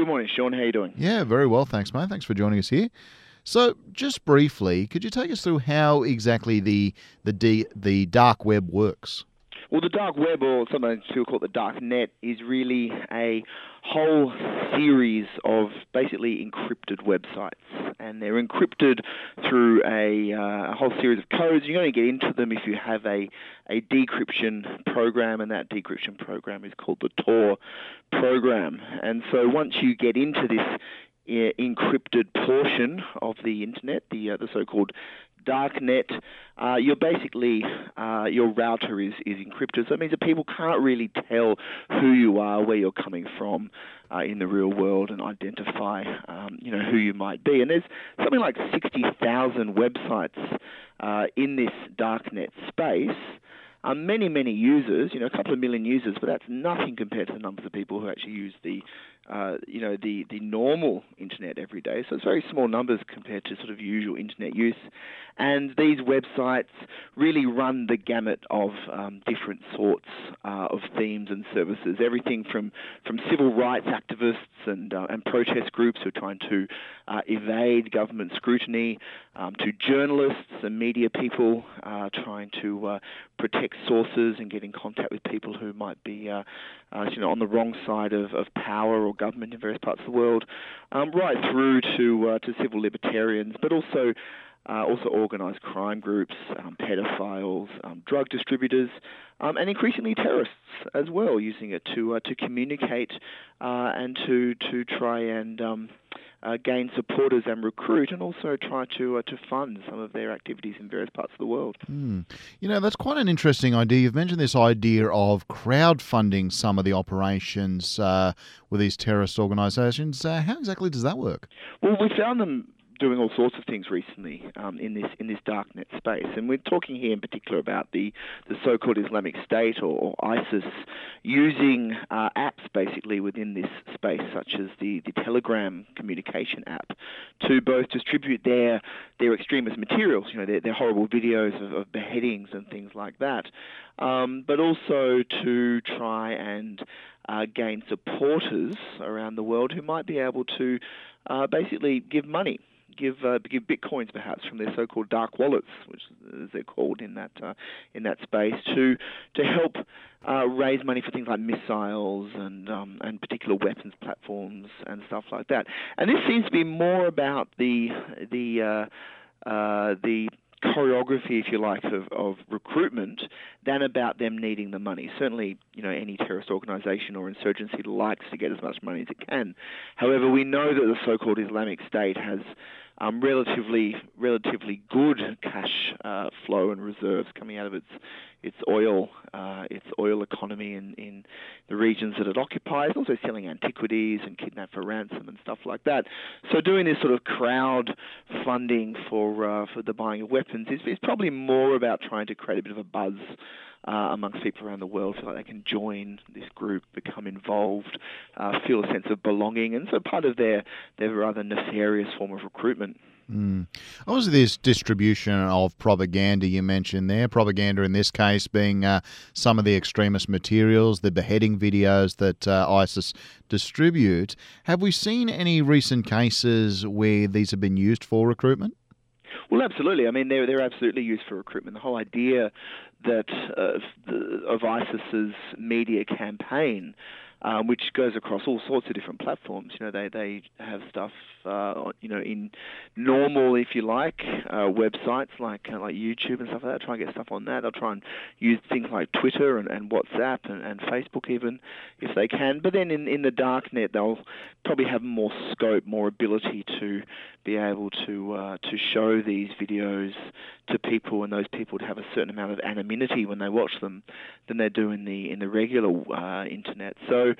Good morning, Sean. How are you doing? Yeah, very well, thanks, mate. Thanks for joining us here. So, just briefly, could you take us through how exactly the dark web works? Well, the dark web, or sometimes people call it the dark net, is really a whole series of basically encrypted websites, and they're encrypted through a whole series of codes. You only get into them if you have a decryption program, and that decryption program is called the Tor program. And so once you get into this encrypted portion of the internet, the so-called darknet, you're basically your router is encrypted. So it means that people can't really tell who you are, where you're coming from in the real world, and identify who you might be. And there's something like 60,000 websites in this darknet space. Many users, a couple of million users, but that's nothing compared to the numbers of people who actually use the normal internet every day. So it's very small numbers compared to sort of usual internet use. And these websites really run the gamut of different sorts of themes and services. Everything from civil rights activists and protest groups who are trying to evade government scrutiny, to journalists and media people trying to protect sources and get in contact with people who might be on the wrong side of power or government in various parts of the world, right through to civil libertarians, but also organised crime groups, pedophiles, drug distributors, and increasingly terrorists as well, using it to communicate and to try and gain supporters and recruit, and also try to fund some of their activities in various parts of the world. That's quite an interesting idea. You've mentioned this idea of crowdfunding some of the operations with these terrorist organisations. How exactly does that work? Well, we found them doing all sorts of things recently in this darknet space, and we're talking here in particular about the so-called Islamic State or ISIS, using apps basically within this space, such as the Telegram communication app, to both distribute their extremist materials, their horrible videos of beheadings and things like that, but also to try and gain supporters around the world who might be able to basically give money. Give bitcoins perhaps from their so-called dark wallets, which as they're called in that space, to help raise money for things like missiles and particular weapons platforms and stuff like that. And this seems to be more about the choreography, if you like, of recruitment than about them needing the money. Certainly, any terrorist organization or insurgency likes to get as much money as it can. However, we know that the so-called Islamic State has relatively good cash flow and reserves coming out of its oil economy in the regions that it occupies, also selling antiquities and kidnap for ransom and stuff like that. So doing this sort of crowd funding for the buying of weapons is probably more about trying to create a bit of a buzz amongst people around the world, so that they can join this group, become involved, feel a sense of belonging, and so part of their rather nefarious form of recruitment. Obviously, this distribution of propaganda you mentioned there, propaganda in this case being some of the extremist materials, the beheading videos that ISIS distribute. Have we seen any recent cases where these have been used for recruitment? Well, absolutely. I mean, they're absolutely used for recruitment. The whole idea that of ISIS's media campaign, which goes across all sorts of different platforms. They have stuff, in normal, if you like, websites like YouTube and stuff like that. Try and get stuff on that. They'll try and use things like Twitter and WhatsApp and Facebook even, if they can. But then in the darknet, they'll probably have more scope, more ability to be able to show these videos to people, and those people would have a certain amount of anonymity when they watch them than they do in the regular internet. So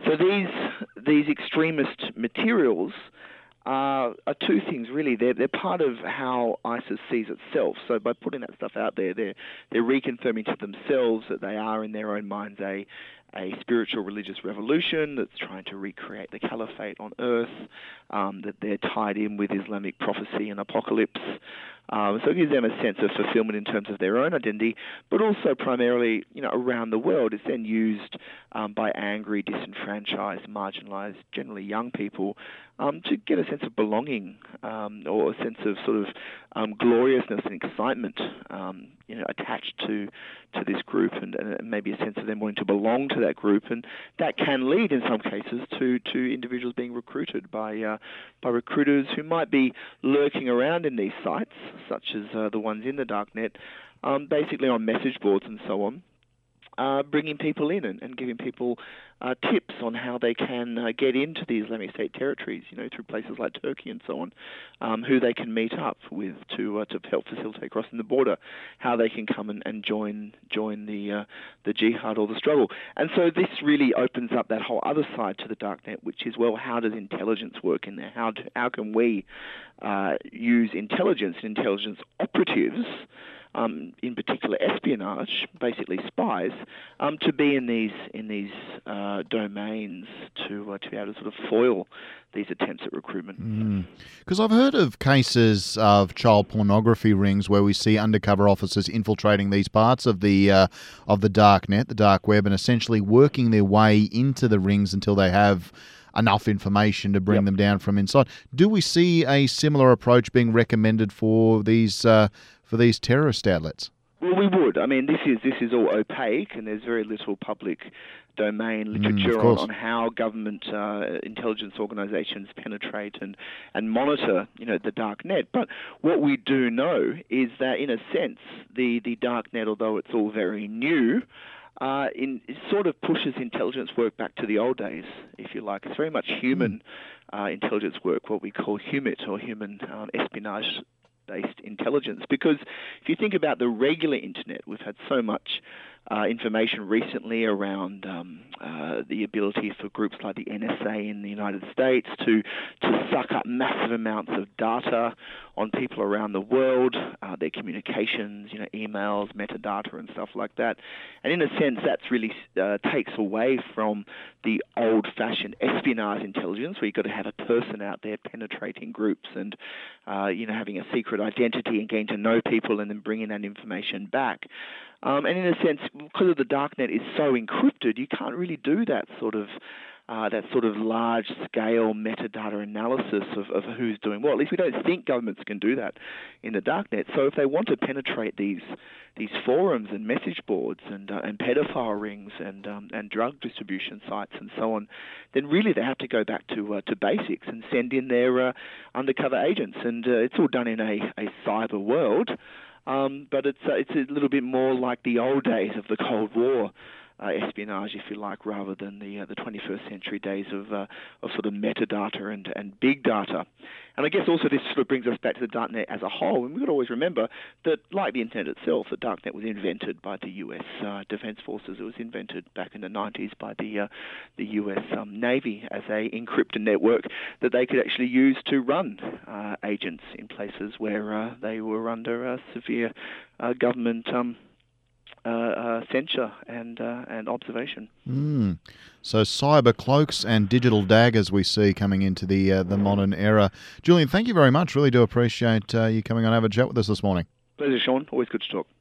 these extremist materials are two things really. They're part of how ISIS sees itself. So by putting that stuff out there, they're reconfirming to themselves that they are in their own minds a spiritual religious revolution that's trying to recreate the caliphate on earth, that they're tied in with Islamic prophecy and apocalypse, So it gives them a sense of fulfillment in terms of their own identity, but also primarily, around the world. It's then used by angry, disenfranchised, marginalised, generally young people, to get a sense of belonging, or a sense of sort of gloriousness and excitement, attached to this group, and maybe a sense of them wanting to belong to that group, and that can lead, in some cases, to individuals being recruited by recruiters who might be lurking around in these sites, such as the ones in the darknet, basically on message boards and so on. Bringing people in and giving people tips on how they can get into the Islamic State territories, through places like Turkey and so on, who they can meet up with to help facilitate crossing the border, how they can come and join the jihad or the struggle. And so this really opens up that whole other side to the darknet, which is, well, how does intelligence work in there? How can we use intelligence and intelligence operatives, in particular espionage, basically spies, to be in these domains to be able to sort of foil these attempts at recruitment. Because I've heard of cases of child pornography rings where we see undercover officers infiltrating these parts of the dark net, the dark web, and essentially working their way into the rings until they have enough information to bring them down from inside. Do we see a similar approach being recommended for these terrorist outlets? Well, we would. I mean, this is all opaque, and there's very little public domain literature on how government intelligence organisations penetrate and monitor, the dark net. But what we do know is that, in a sense, the dark net, although it's all very new, it sort of pushes intelligence work back to the old days, if you like. It's very much human intelligence work, what we call HUMINT, or human espionage-based intelligence. Because if you think about the regular internet, we've had so much information recently around the ability for groups like the NSA in the United States to suck up massive amounts of data on people around the world, their communications, emails, metadata and stuff like that. And in a sense, that's really takes away from the old-fashioned espionage intelligence, where you've got to have a person out there penetrating groups and, having a secret identity and getting to know people and then bringing that information back. And in a sense, because the darknet is so encrypted, you can't really do that sort of large-scale metadata analysis of who's doing what. At least we don't think governments can do that in the darknet. So if they want to penetrate these forums and message boards and pedophile rings and drug distribution sites and so on, then really they have to go back to basics and send in their undercover agents. And it's all done in a cyber world. But it's a little bit more like the old days of the Cold War espionage, if you like, rather than the 21st century days of sort of metadata and big data. And I guess also this sort of brings us back to the darknet as a whole. And we've got to always remember that, like the internet itself, the darknet was invented by the U.S. Defense Forces. It was invented back in the 90s by the U.S. Navy as a encrypted network that they could actually use to run agents in places where they were under severe government censure and observation. So cyber cloaks and digital daggers we see coming into the modern era. Julian, thank you very much. Really do appreciate you coming on and have a chat with us this morning. Pleasure, Sean. Always good to talk.